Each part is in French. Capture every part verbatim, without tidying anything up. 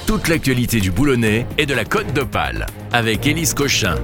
Toute l'actualité du Boulonnais et de la Côte d'Opale avec Élise Cochin.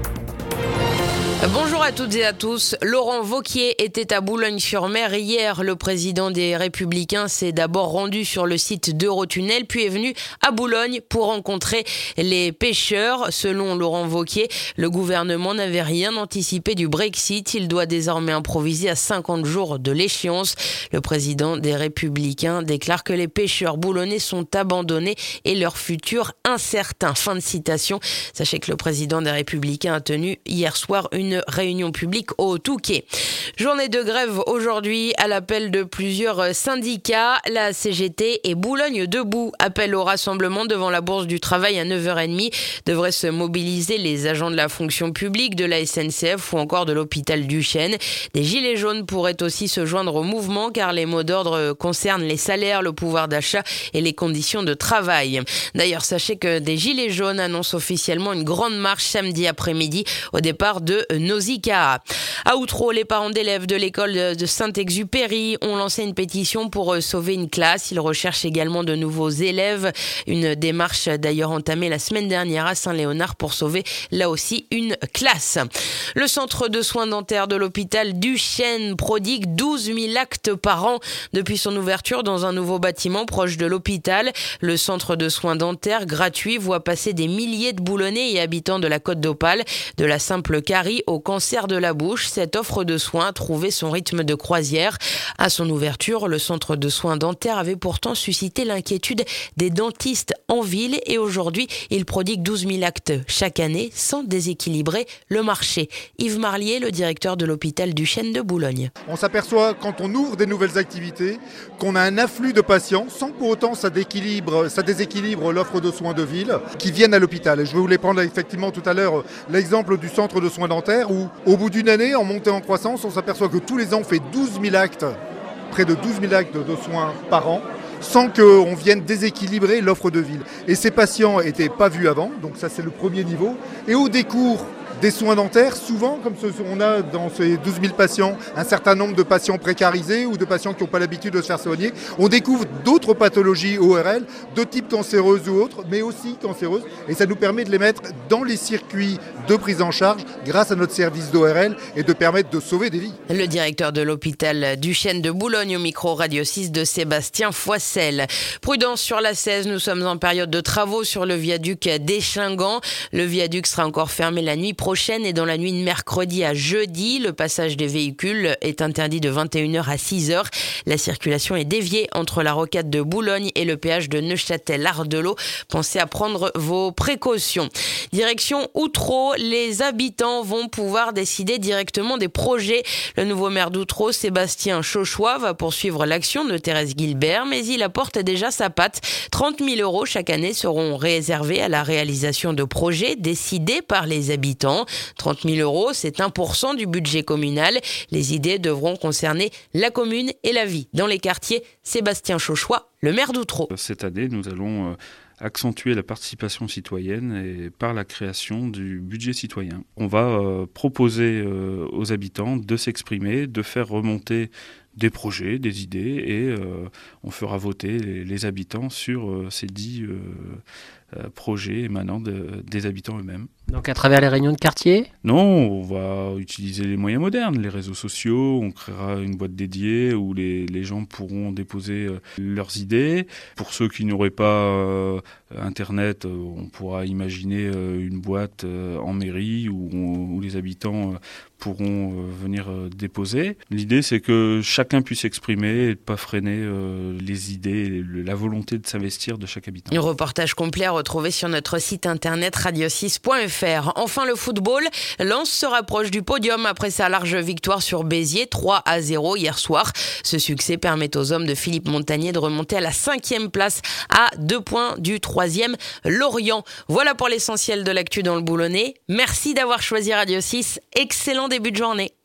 Bonjour à toutes et à tous. Laurent Wauquiez était à Boulogne-sur-Mer hier. Le président des Républicains s'est d'abord rendu sur le site d'Eurotunnel, puis est venu à Boulogne pour rencontrer les pêcheurs. Selon Laurent Wauquiez, le gouvernement n'avait rien anticipé du Brexit. Il doit désormais improviser à cinquante jours de l'échéance. Le président des Républicains déclare que les pêcheurs boulonnais sont abandonnés et leur futur incertain. Fin de citation. Sachez que le président des Républicains a tenu hier soir une réunion publique au Touquet. Journée de grève aujourd'hui à l'appel de plusieurs syndicats. La C G T et Boulogne Debout appellent au rassemblement devant la Bourse du Travail à neuf heures trente. Devraient se mobiliser les agents de la fonction publique, de la S N C F ou encore de l'hôpital du Chêne. Des gilets jaunes pourraient aussi se joindre au mouvement car les mots d'ordre concernent les salaires, le pouvoir d'achat et les conditions de travail. D'ailleurs, sachez que des gilets jaunes annoncent officiellement une grande marche samedi après-midi au départ de Nausicaa. À Outreau, les parents d'élèves de l'école de Saint-Exupéry ont lancé une pétition pour sauver une classe. Ils recherchent également de nouveaux élèves. Une démarche d'ailleurs entamée la semaine dernière à Saint-Léonard pour sauver là aussi une classe. Le centre de soins dentaires de l'hôpital du Chêne prodigue douze mille actes par an depuis son ouverture dans un nouveau bâtiment proche de l'hôpital. Le centre de soins dentaires gratuit voit passer des milliers de Boulonnais et habitants de la Côte d'Opale, de la simple carie au cancer de la bouche. Cette offre de soins a trouvé son rythme de croisière. À son ouverture, le centre de soins dentaires avait pourtant suscité l'inquiétude des dentistes en ville et aujourd'hui, il prodigue douze mille actes chaque année sans déséquilibrer le marché. Yves Marlier, le directeur de l'hôpital du Chêne de Boulogne. On s'aperçoit quand on ouvre des nouvelles activités qu'on a un afflux de patients sans pour autant ça déséquilibre, ça déséquilibre l'offre de soins de ville qui viennent à l'hôpital. Et je vais vous les prendre effectivement tout à l'heure l'exemple du centre de soins dentaires où au bout d'une année, en montée en croissance, on s'aperçoit que tous les ans on fait douze mille actes, près de douze mille actes de soins par an, sans qu'on vienne déséquilibrer l'offre de ville. Et ces patients n'étaient pas vus avant, donc ça c'est le premier niveau. Et au décours des soins dentaires, souvent, comme on a dans ces douze mille patients, un certain nombre de patients précarisés ou de patients qui n'ont pas l'habitude de se faire soigner, on découvre d'autres pathologies O R L, de type cancéreuse ou autres, mais aussi cancéreuses, et ça nous permet de les mettre dans les circuits de prise en charge grâce à notre service d'O R L et de permettre de sauver des vies. Le directeur de l'hôpital du Chêne de Boulogne au micro Radio six de Sébastien Foissel. Prudence sur la seize, nous sommes en période de travaux sur le viaduc d'Échingant. Le viaduc sera encore fermé la nuit prochaine. Prochaine et dans la nuit de mercredi à jeudi, le passage des véhicules est interdit de vingt et une heures à six heures. La circulation est déviée entre la rocade de Boulogne et le péage de Neuchâtel-Ardelot. Pensez à prendre vos précautions. Direction Outreau, les habitants vont pouvoir décider directement des projets. Le nouveau maire d'Outreau, Sébastien Chauchois, va poursuivre l'action de Thérèse Guilbert, mais il apporte déjà sa patte. trente mille euros chaque année seront réservés à la réalisation de projets décidés par les habitants. trente mille euros, c'est un pour cent du budget communal. Les idées devront concerner la commune et la vie dans les quartiers. Sébastien Chauchois, le maire d'Outreau. Cette année, nous allons accentuer la participation citoyenne et par la création du budget citoyen. On va euh, proposer euh, aux habitants de s'exprimer, de faire remonter des projets, des idées et euh, on fera voter les, les habitants sur euh, ces dix euh, euh, projets émanant de, des habitants eux-mêmes. Donc à travers les réunions de quartier ? Non, on va utiliser les moyens modernes, les réseaux sociaux, on créera une boîte dédiée où les, les gens pourront déposer euh, leurs idées. Pour ceux qui n'auraient pas euh, Internet, euh, on pourra imaginer euh, une boîte euh, en mairie où, où les habitants euh, pourront euh, venir euh, déposer. L'idée, c'est que chacun puisse s'exprimer et ne pas freiner euh, les idées, et la volonté de s'investir de chaque habitant. Un reportage complet à retrouver sur notre site internet radio six point f r. Enfin, le football, Lens se rapproche du podium après sa large victoire sur Béziers, trois à zéro hier soir. Ce succès permet aux hommes de Philippe Montagnier de remonter à la cinquième place à deux points du troisième Lorient. Voilà pour l'essentiel de l'actu dans le Boulonnais. Merci d'avoir choisi Radio six. Excellent début de journée.